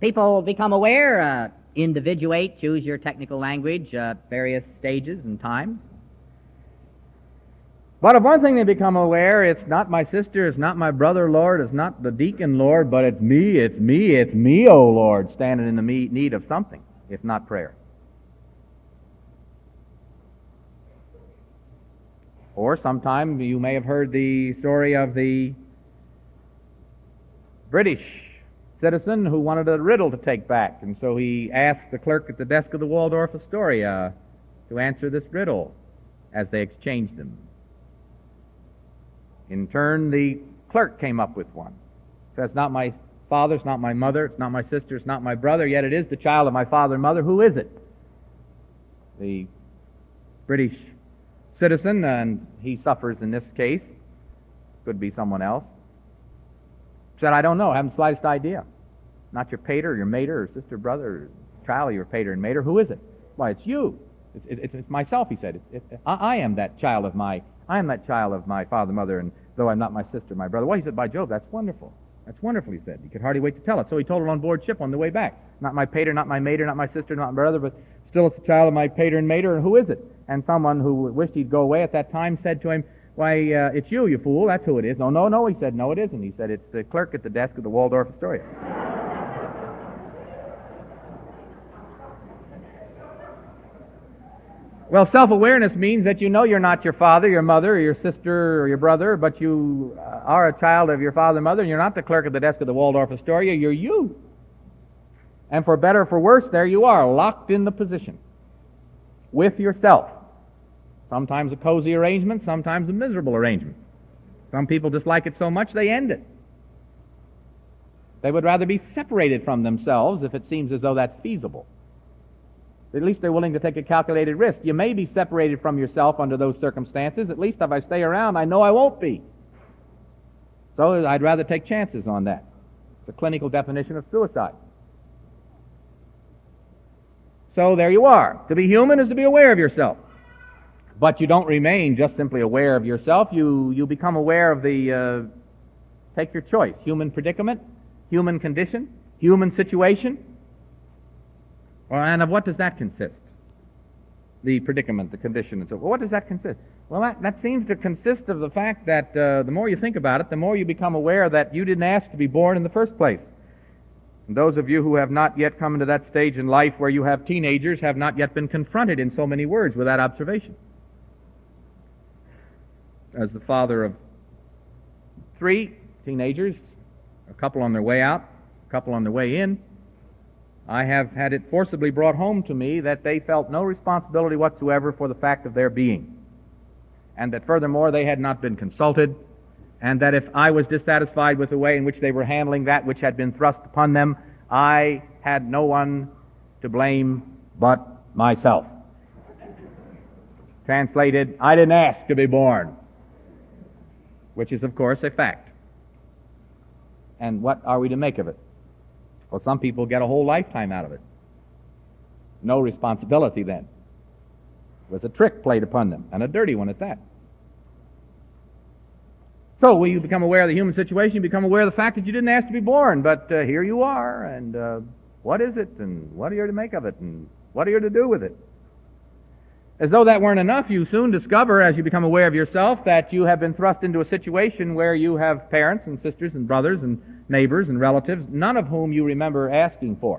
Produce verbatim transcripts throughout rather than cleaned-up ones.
People become aware, uh, individuate, choose your technical language, uh, various stages and times. But of one thing they become aware, it's not my sister, it's not my brother, Lord, it's not the deacon, Lord, but it's me, it's me, it's me, O Lord, standing in the me- need of something, if not prayer. Or sometime you may have heard the story of the British citizen who wanted a riddle to take back, and so he asked the clerk at the desk of the Waldorf Astoria to answer this riddle as they exchanged them. In turn, the clerk came up with one. Says, not my father, it's not my mother, it's not my sister, it's not my brother, yet it is the child of my father and mother. Who is it? The British citizen, and he suffers in this case, could be someone else, said, I don't know, I haven't the slightest idea. Not your pater, your mater, or sister, brother, or child of your pater and mater. Who is it? Why, it's you. It's, it's, it's myself, he said. It, it, I, I am that child of my, I am that child of my father, mother, and though I'm not my sister, my brother. Well, he said, by Jove, that's wonderful. That's wonderful, he said. He could hardly wait to tell it. So he told it on board ship on the way back. Not my pater, not my mater, not my sister, not my brother, but still it's the child of my pater and mater, and who is it? And someone who wished he'd go away at that time said to him, why, uh, it's you, you fool, that's who it is. No, no, no, he said, no, it isn't. He said, it's the clerk at the desk of the Waldorf Astoria. Well, self-awareness means that you know you're not your father, your mother, or your sister, or your brother, but you uh, are a child of your father and mother, and you're not the clerk at the desk of the Waldorf Astoria, you're you. And for better or for worse, there you are, locked in the position with yourself. Sometimes a cozy arrangement, sometimes a miserable arrangement. Some people dislike it so much they end it. They would rather be separated from themselves if it seems as though that's feasible. At least they're willing to take a calculated risk. You may be separated from yourself under those circumstances. At least if I stay around, I know I won't be. So I'd rather take chances on that. It's a clinical definition of suicide. So there you are. To be human is to be aware of yourself. But you don't remain just simply aware of yourself. You, you become aware of the, uh, take your choice, human predicament, human condition, human situation. And of what does that consist? The predicament, the condition, and so forth. What does that consist? Well, that, that seems to consist of the fact that uh, the more you think about it, the more you become aware that you didn't ask to be born in the first place. And those of you who have not yet come into that stage in life where you have teenagers have not yet been confronted in so many words with that observation. As the father of three teenagers, a couple on their way out, a couple on their way in, I have had it forcibly brought home to me that they felt no responsibility whatsoever for the fact of their being, and that furthermore they had not been consulted, and that if I was dissatisfied with the way in which they were handling that which had been thrust upon them, I had no one to blame but myself. Translated, I didn't ask to be born, which is of course a fact. And what are we to make of it? Well, some people get a whole lifetime out of it. No responsibility then. It was a trick played upon them, and a dirty one at that. So when you become aware of the human situation, you become aware of the fact that you didn't ask to be born, but uh, here you are, and uh, what is it, and what are you to make of it, and what are you to do with it? As though that weren't enough, you soon discover, as you become aware of yourself, that you have been thrust into a situation where you have parents and sisters and brothers and neighbors and relatives, none of whom you remember asking for.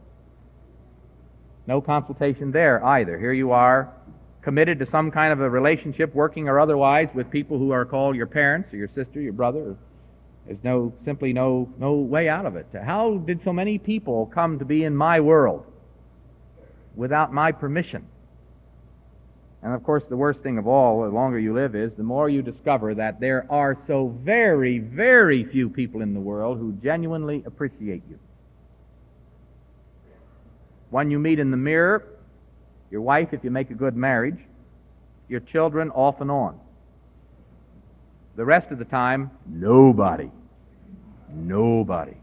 No consultation there either. Here you are, committed to some kind of a relationship, working or otherwise, with people who are called your parents or your sister, your brother. There's no, simply no, no way out of it. How did so many people come to be in my world without my permission? And of course, the worst thing of all, the longer you live, is the more you discover that there are so very, very few people in the world who genuinely appreciate you. One you meet in the mirror, your wife if you make a good marriage, your children off and on. The rest of the time, nobody. Nobody.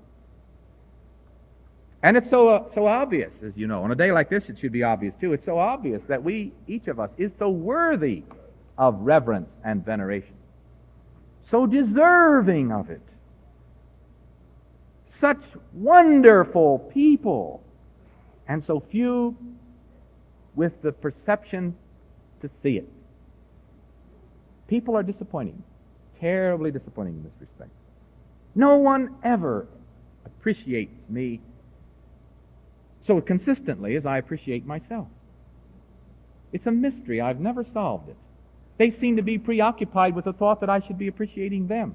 And it's so uh, so obvious, as you know. On a day like this, it should be obvious, too. It's so obvious that we, each of us, is so worthy of reverence and veneration. So deserving of it. Such wonderful people, and so few with the perception to see it. People are disappointing, terribly disappointing in this respect. No one ever appreciates me so consistently as I appreciate myself. It's a mystery. I've never solved it. They seem to be preoccupied with the thought that I should be appreciating them,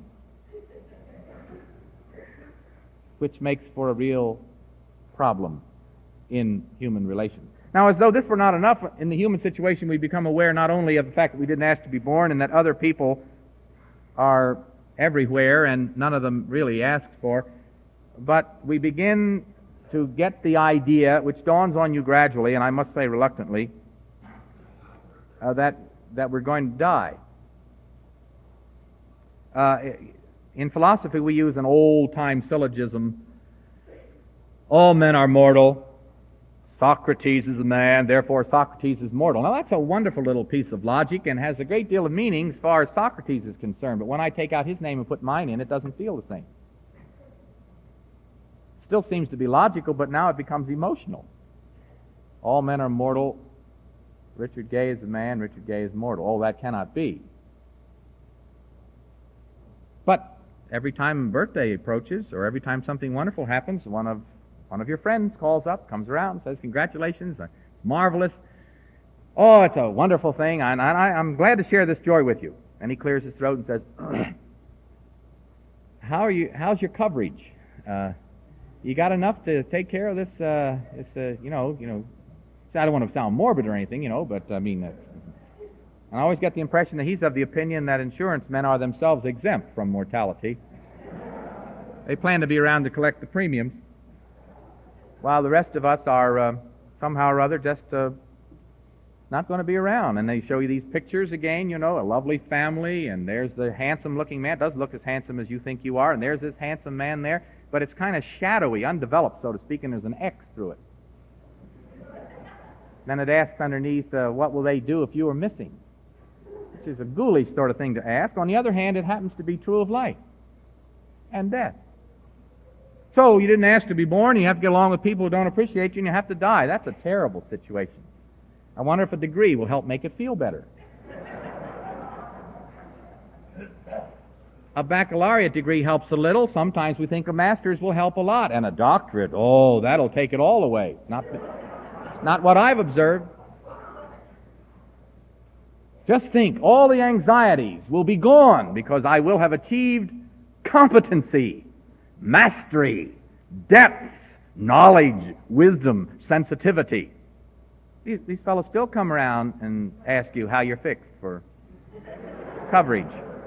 which makes for a real problem in human relations. Now, as though this were not enough, in the human situation we become aware not only of the fact that we didn't ask to be born and that other people are everywhere and none of them really asked for, but we begin to get the idea, which dawns on you gradually, and I must say reluctantly, uh, that, that we're going to die. Uh, in philosophy we use an old-time syllogism, all men are mortal, Socrates is a man, therefore Socrates is mortal. Now that's a wonderful little piece of logic and has a great deal of meaning as far as Socrates is concerned, but when I take out his name and put mine in, it doesn't feel the same. Still seems to be logical, but now it becomes emotional. All men are mortal. Richard Gay is a man, Richard Gay is mortal. Oh, that cannot be. But every time a birthday approaches, or every time something wonderful happens, one of one of your friends calls up, comes around, says, congratulations, it's marvelous. Oh, it's a wonderful thing, and I, I'm glad to share this joy with you. And he clears his throat and says, how are you? How's your coverage? Uh, you got enough to take care of this, uh, this uh, you know, you know, I don't want to sound morbid or anything, you know, but I mean, uh, I always get the impression that he's of the opinion that insurance men are themselves exempt from mortality. They plan to be around to collect the premiums, while the rest of us are uh, somehow or other just uh, not going to be around. And they show you these pictures again, you know, a lovely family, and there's the handsome-looking man. It doesn't look as handsome as you think you are, and there's this handsome man there, but it's kind of shadowy, undeveloped, so to speak, and there's an X through it. Then it asks underneath, uh, what will they do if you are missing? Which is a ghoulish sort of thing to ask. On the other hand, it happens to be true of life and death. So you didn't ask to be born, you have to get along with people who don't appreciate you, and you have to die. That's a terrible situation. I wonder if a degree will help make it feel better. A baccalaureate degree helps a little. Sometimes we think a master's will help a lot. And a doctorate, oh, that'll take it all away. Not, not what I've observed. Just think, all the anxieties will be gone because I will have achieved competency, mastery, depth, knowledge, wisdom, sensitivity. These, these fellows still come around and ask you how you're fixed for coverage.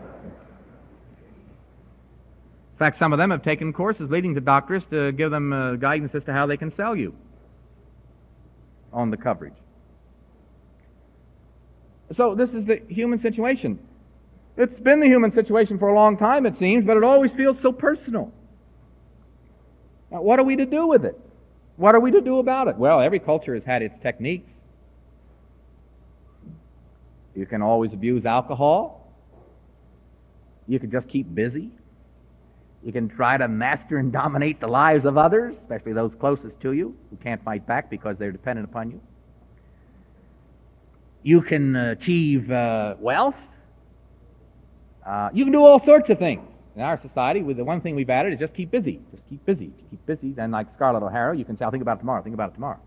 In fact, some of them have taken courses leading to doctors to give them uh, guidance as to how they can sell you on the coverage. So this is the human situation. It's been the human situation for a long time, it seems, but it always feels so personal. Now, what are we to do with it? What are we to do about it? Well, every culture has had its techniques. You can always abuse alcohol. You can just keep busy. You can try to master and dominate the lives of others, especially those closest to you, who can't fight back because they're dependent upon you. You can achieve uh, wealth. Uh, you can do all sorts of things. In our society, with the one thing we've added is just keep busy. Just keep busy. Keep busy. Then, like Scarlett O'Hara, you can say, I'll think about it tomorrow. Think about it tomorrow.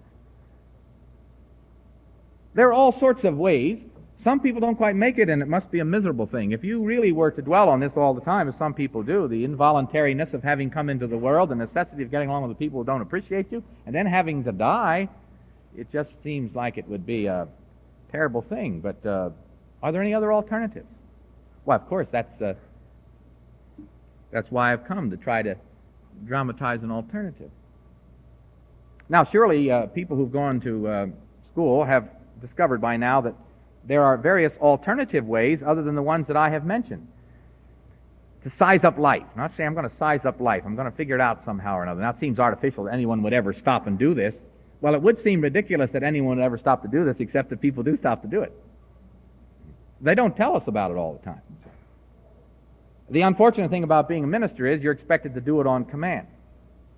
There are all sorts of ways. Some people don't quite make it, and it must be a miserable thing. If you really were to dwell on this all the time, as some people do, the involuntariness of having come into the world, the necessity of getting along with the people who don't appreciate you, and then having to die, it just seems like it would be a terrible thing. But uh, are there any other alternatives? Well, of course, that's uh, that's why I've come, to try to dramatize an alternative. Now, surely uh, people who've gone to uh, school have discovered by now that there are various alternative ways other than the ones that I have mentioned to size up life. I'm not saying I'm going to size up life. I'm going to figure it out somehow or another. Now, it seems artificial that anyone would ever stop and do this. Well, it would seem ridiculous that anyone would ever stop to do this, except that people do stop to do it. They don't tell us about it all the time. The unfortunate thing about being a minister is you're expected to do it on command.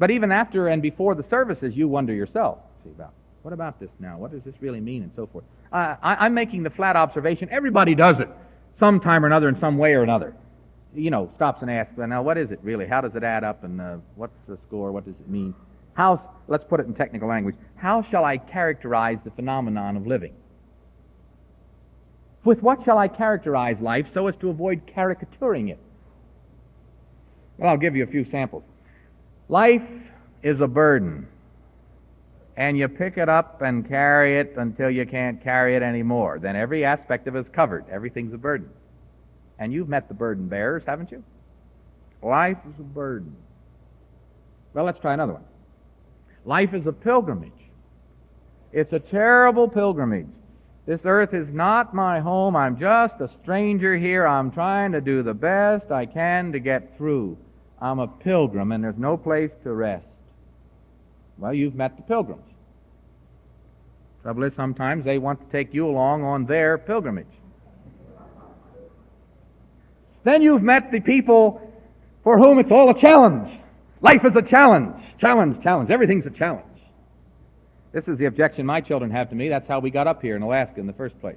But even after and before the services, you wonder yourself, see, about, what about this now? What does this really mean? And so forth. Uh, I, I'm making the flat observation, everybody does it sometime or another in some way or another. You know, stops and asks, well, now what is it really? How does it add up? And uh, what's the score? What does it mean? How, let's put it in technical language, how shall I characterize the phenomenon of living? With what shall I characterize life so as to avoid caricaturing it? Well, I'll give you a few samples. Life is a burden, and you pick it up and carry it until you can't carry it anymore. Then every aspect of it is covered. Everything's a burden. And you've met the burden bearers, haven't you? Life is a burden. Well, let's try another one. Life is a pilgrimage. It's a terrible pilgrimage. This earth is not my home. I'm just a stranger here. I'm trying to do the best I can to get through. I'm a pilgrim, and there's no place to rest. Well, you've met the pilgrims. Trouble is, sometimes they want to take you along on their pilgrimage. Then you've met the people for whom it's all a challenge. Life is a challenge. Challenge, challenge. Everything's a challenge. This is the objection my children have to me. That's how we got up here in Alaska in the first place.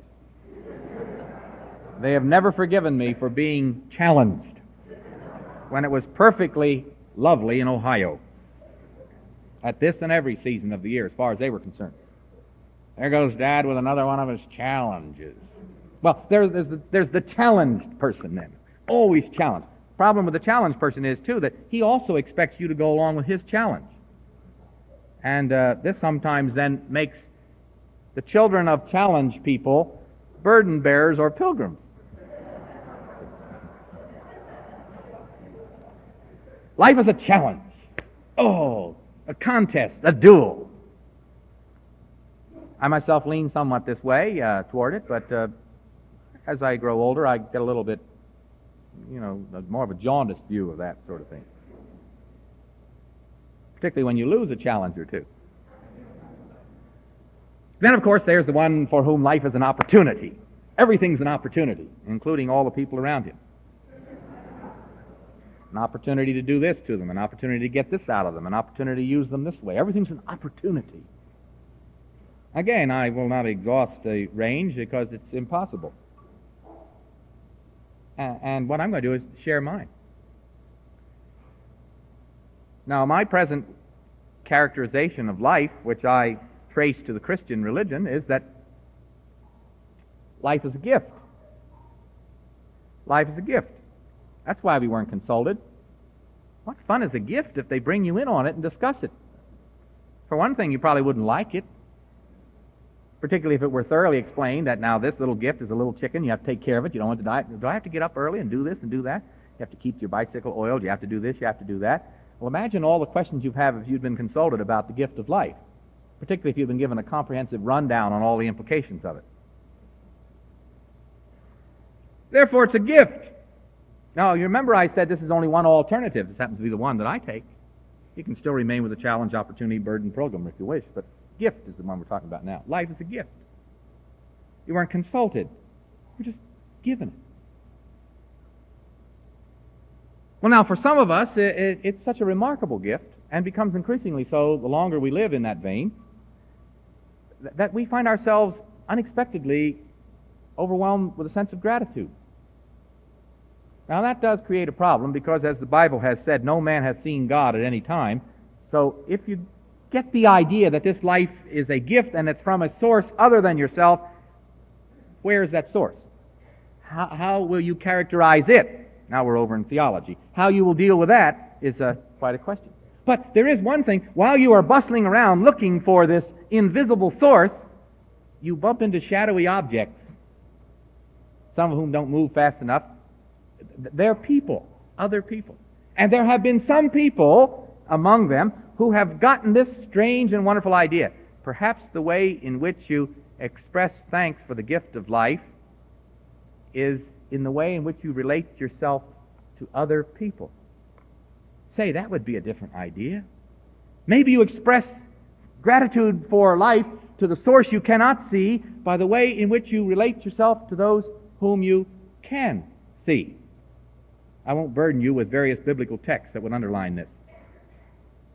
They have never forgiven me for being challenged when it was perfectly lovely in Ohio at this and every season of the year as far as they were concerned. There goes Dad with another one of his challenges. Well, there's, there's, the, there's the challenged person then. Always challenged. Problem with the challenged person is, too, that he also expects you to go along with his challenge. And uh, this sometimes then makes the children of challenged people burden bearers or pilgrims. Life is a challenge. Oh, a contest, a duel. I myself lean somewhat this way uh, toward it, but uh, as I grow older, I get a little bit, you know, more of a jaundiced view of that sort of thing. Particularly when you lose a challenge or two. Then, of course, there's the one for whom life is an opportunity. Everything's an opportunity, including all the people around him. An opportunity to do this to them, an opportunity to get this out of them, an opportunity to use them this way. Everything's an opportunity. Again, I will not exhaust the range because it's impossible. And what I'm going to do is share mine. Now, my present characterization of life, which I trace to the Christian religion, is that life is a gift. Life is a gift. That's why we weren't consulted. What fun is a gift if they bring you in on it and discuss it? For one thing, you probably wouldn't like it, particularly if it were thoroughly explained that now this little gift is a little chicken, you have to take care of it, you don't want to die. Do I have to get up early and do this and do that? You have to keep your bicycle oiled, you have to do this, you have to do that. Well, imagine all the questions you'd have if you'd been consulted about the gift of life, particularly if you'd been given a comprehensive rundown on all the implications of it. Therefore, it's a gift. Now, you remember I said this is only one alternative. This happens to be the one that I take. You can still remain with the challenge, opportunity, burden, program if you wish, but gift is the one we're talking about now. Life is a gift. You weren't consulted. You're just given it. Well, now, for some of us, it, it, it's such a remarkable gift, and becomes increasingly so the longer we live in that vein, th- that we find ourselves unexpectedly overwhelmed with a sense of gratitude. Now, that does create a problem because, as the Bible has said, no man has seen God at any time. So if you get the idea that this life is a gift and it's from a source other than yourself, where is that source? How, how will you characterize it? Now we're over in theology. How you will deal with that is uh, quite a question. But there is one thing. While you are bustling around looking for this invisible source, you bump into shadowy objects, some of whom don't move fast enough. They're people, other people. And there have been some people among them who have gotten this strange and wonderful idea. Perhaps the way in which you express thanks for the gift of life is in the way in which you relate yourself to other people. Say, that would be a different idea. Maybe you express gratitude for life to the source you cannot see by the way in which you relate yourself to those whom you can see. I won't burden you with various biblical texts that would underline this.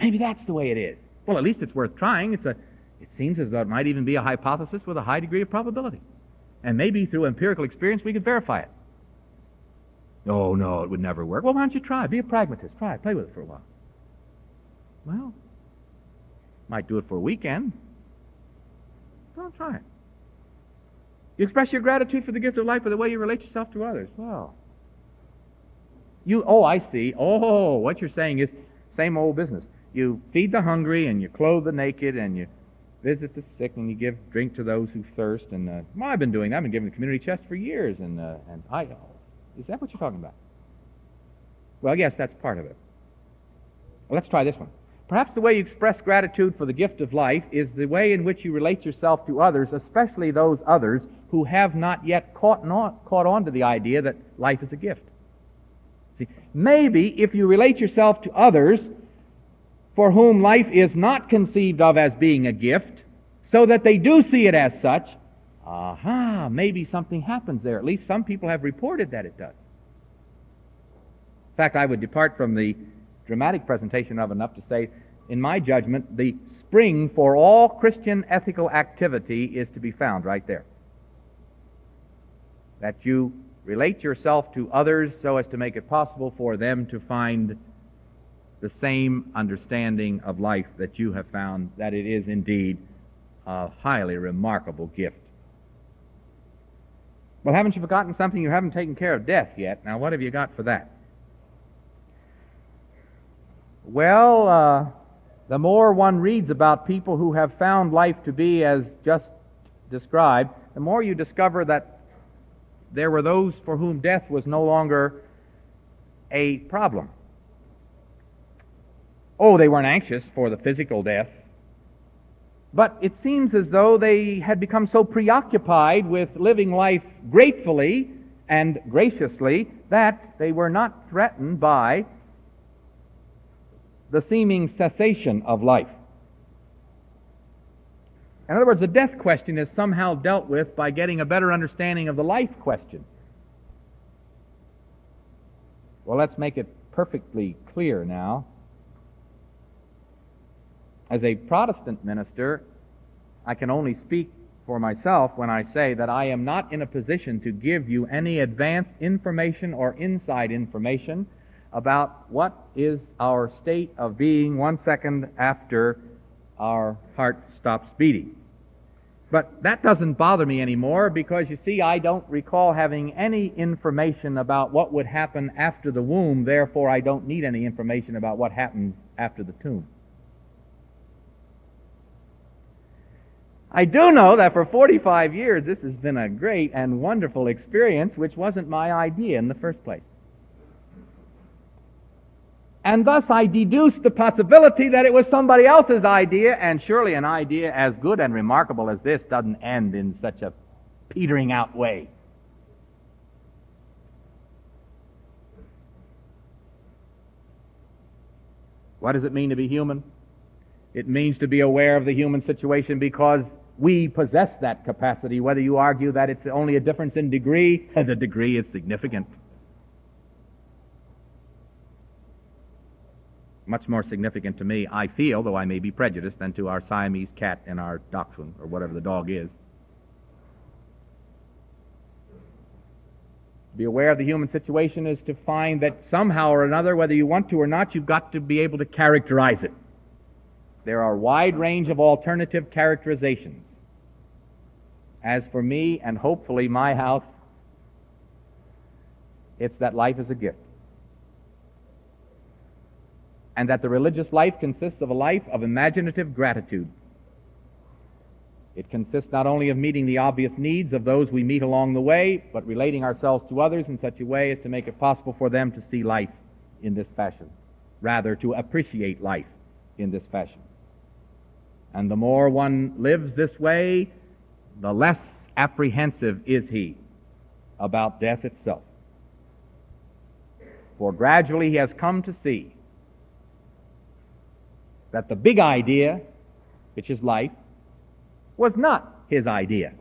Maybe that's the way it is. Well, at least it's worth trying. It's a, it seems as though it might even be a hypothesis with a high degree of probability. And maybe through empirical experience we could verify it. Oh, no, it would never work. Well, why don't you try? Be a pragmatist. Try it. Play with it for a while. Well, might do it for a weekend. Don't try it. You express your gratitude for the gift of life by the way you relate yourself to others. Well, you, oh, I see. Oh, what you're saying is same old business. You feed the hungry and you clothe the naked and you visit the sick and you give drink to those who thirst. And uh, well, I've been doing that. I've been giving the community chest for years. And, uh, and I, is that what you're talking about? Well, yes, that's part of it. Well, let's try this one. Perhaps the way you express gratitude for the gift of life is the way in which you relate yourself to others, especially those others who have not yet caught on, caught on to the idea that life is a gift. See, maybe if you relate yourself to others for whom life is not conceived of as being a gift, so that they do see it as such, aha, maybe something happens there. At least some people have reported that it does. In fact, I would depart from the dramatic presentation of enough to say, in my judgment, the spring for all Christian ethical activity is to be found right there. That you relate yourself to others so as to make it possible for them to find the same understanding of life that you have found, that it is indeed a highly remarkable gift. Well, haven't you forgotten something? You haven't taken care of death yet. Now, what have you got for that? Well, uh, the more one reads about people who have found life to be as just described, the more you discover that there were those for whom death was no longer a problem. Oh, they weren't anxious for the physical death, but it seems as though they had become so preoccupied with living life gratefully and graciously that they were not threatened by the seeming cessation of life. In other words, the death question is somehow dealt with by getting a better understanding of the life question. Well, let's make it perfectly clear now. As a Protestant minister, I can only speak for myself when I say that I am not in a position to give you any advanced information or inside information about what is our state of being one second after our heart stops beating. But that doesn't bother me anymore because, you see, I don't recall having any information about what would happen after the womb. Therefore, I don't need any information about what happens after the tomb. I do know that for forty-five years this has been a great and wonderful experience, which wasn't my idea in the first place. And thus I deduced the possibility that it was somebody else's idea, and surely an idea as good and remarkable as this doesn't end in such a petering out way. What does it mean to be human? It means to be aware of the human situation because we possess that capacity. Whether you argue that it's only a difference in degree, the degree is significant. Much more significant to me, I feel, though I may be prejudiced, than to our Siamese cat and our dachshund, or whatever the dog is. To be aware of the human situation is to find that somehow or another, whether you want to or not, you've got to be able to characterize it. There are a wide range of alternative characterizations. As for me, and hopefully my house, it's that life is a gift. And that the religious life consists of a life of imaginative gratitude. It consists not only of meeting the obvious needs of those we meet along the way, but relating ourselves to others in such a way as to make it possible for them to see life in this fashion, rather to appreciate life in this fashion. And the more one lives this way, the less apprehensive is he about death itself. For gradually he has come to see that the big idea, which is life, was not his idea.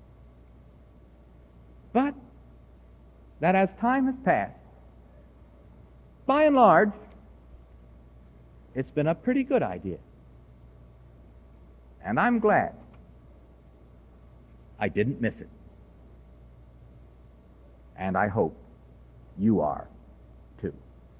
But that as time has passed, by and large, It's been a pretty good idea. And I'm glad I didn't miss it. And I hope you are too.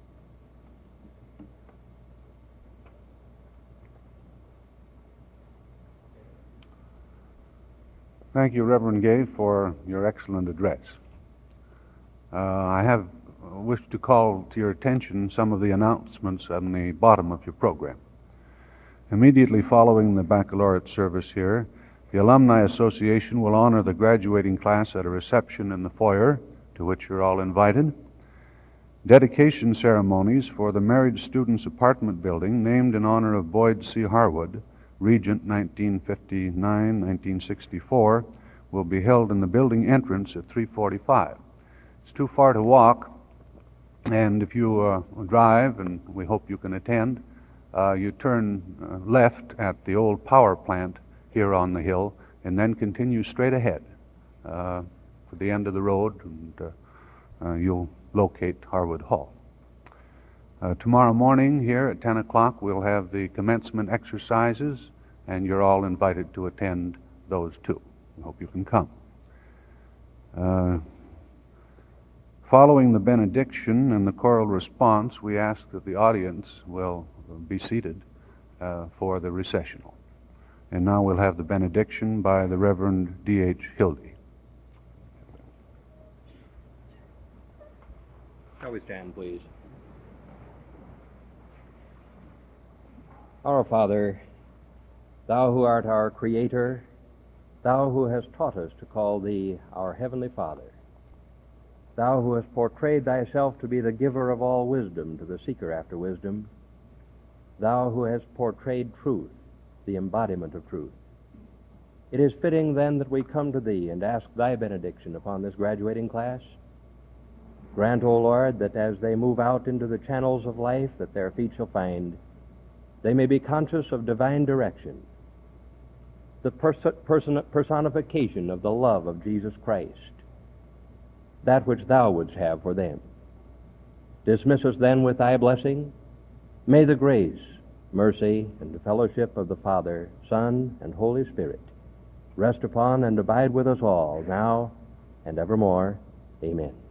Thank you, Reverend Gay, for your excellent address. Uh, I have wished to call to your attention some of the announcements on the bottom of your program. Immediately following the baccalaureate service here, the Alumni Association will honor the graduating class at a reception in the foyer, to which you're all invited. Dedication ceremonies for the Married Students Apartment Building, named in honor of Boyd C. Harwood, Regent nineteen fifty-nine to nineteen sixty-four, will be held in the building entrance at three forty-five. It's too far to walk, and if you uh, drive, and we hope you can attend, uh, you turn uh, left at the old power plant here on the hill, and then continue straight ahead uh, for the end of the road, and uh, uh, you'll locate Harwood Hall. Uh, tomorrow morning here at ten o'clock we'll have the commencement exercises, and you're all invited to attend those too. I hope you can come. Uh, following the benediction and the choral response, we ask that the audience will be seated uh, for the recessional. And now we'll have the benediction by the Reverend D H Hildy. Shall we stand, please? Our Father, Thou who art our Creator, Thou who hast taught us to call Thee our Heavenly Father, Thou who hast portrayed Thyself to be the giver of all wisdom to the seeker after wisdom, Thou who hast portrayed truth, the embodiment of truth. It is fitting then that we come to Thee and ask Thy benediction upon this graduating class. Grant, O Lord, that as they move out into the channels of life that their feet shall find, they may be conscious of divine direction, the pers- person- personification of the love of Jesus Christ, that which Thou wouldst have for them. Dismiss us then with Thy blessing. May the grace, mercy, and the fellowship of the Father, Son, and Holy Spirit rest upon and abide with us all, now and evermore. Amen.